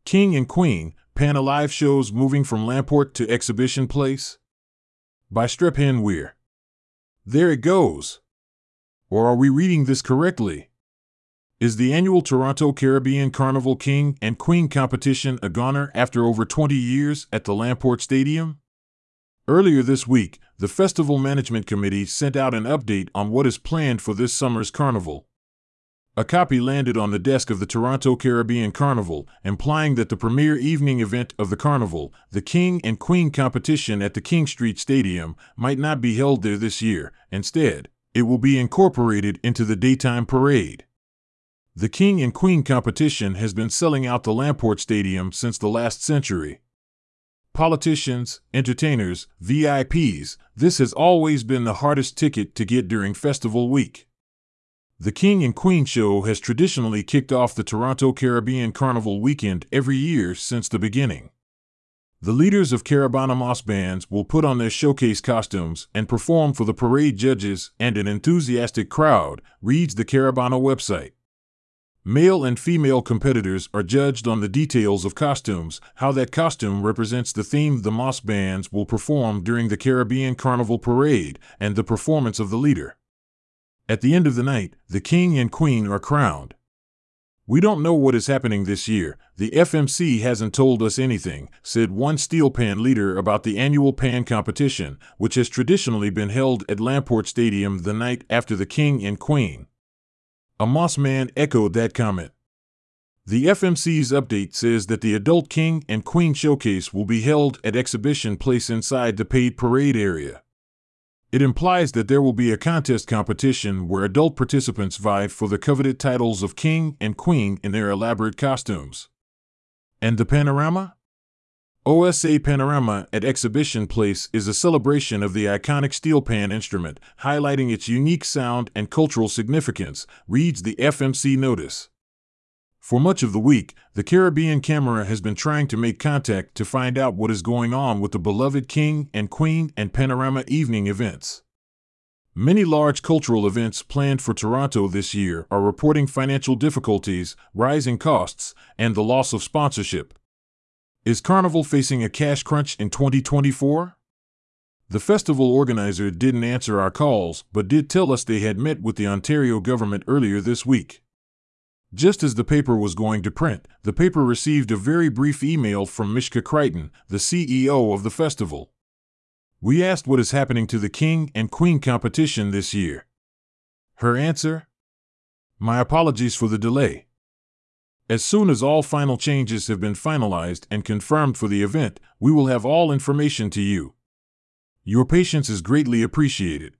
King and Queen, Pan Alive shows moving from Lamport to Exhibition Place? By Strephen Weir. There it goes. Or are we reading this correctly? Is the annual Toronto Caribbean Carnival King and Queen competition a goner after over 20 years at the Lamport Stadium? Earlier this week, the Festival Management Committee sent out an update on what is planned for this summer's carnival. A copy landed on the desk of the Toronto Caribbean Carnival, implying that the premier evening event of the carnival, the King and Queen competition at the King Street Stadium, might not be held there this year. Instead, it will be incorporated into the daytime parade. The King and Queen competition has been selling out the Lamport Stadium since the last century. Politicians, entertainers, VIPs, this has always been the hardest ticket to get during festival week. The King and Queen show has traditionally kicked off the Toronto Caribbean Carnival weekend every year since the beginning. The leaders of Caribana Moss bands will put on their showcase costumes and perform for the parade judges and an enthusiastic crowd, reads the Caribana website. Male and female competitors are judged on the details of costumes, how that costume represents the theme the Moss bands will perform during the Caribbean Carnival parade, and the performance of the leader. At the end of the night, the King and Queen are crowned. We don't know what is happening this year. The FMC hasn't told us anything, said one Steel Pan leader about the annual Pan competition, which has traditionally been held at Lamport Stadium the night after the King and Queen. A Moss man echoed that comment. The FMC's update says that the adult King and Queen showcase will be held at Exhibition Place inside the paid parade area. It implies that there will be a contest competition where adult participants vie for the coveted titles of King and Queen in their elaborate costumes. And the panorama? OSA Panorama at Exhibition Place is a celebration of the iconic steel pan instrument, highlighting its unique sound and cultural significance, reads the FMC notice. For much of the week, the Caribbean Camera has been trying to make contact to find out what is going on with the beloved King and Queen and Panorama evening events. Many large cultural events planned for Toronto this year are reporting financial difficulties, rising costs, and the loss of sponsorship. Is Carnival facing a cash crunch in 2024? The festival organizer didn't answer our calls, but did tell us they had met with the Ontario government earlier this week. Just as the paper was going to print, the paper received a very brief email from Mishka Crichton, the CEO of the festival. We asked what is happening to the King and Queen competition this year. Her answer? My apologies for the delay. As soon as all final changes have been finalized and confirmed for the event, we will have all information to you. Your patience is greatly appreciated.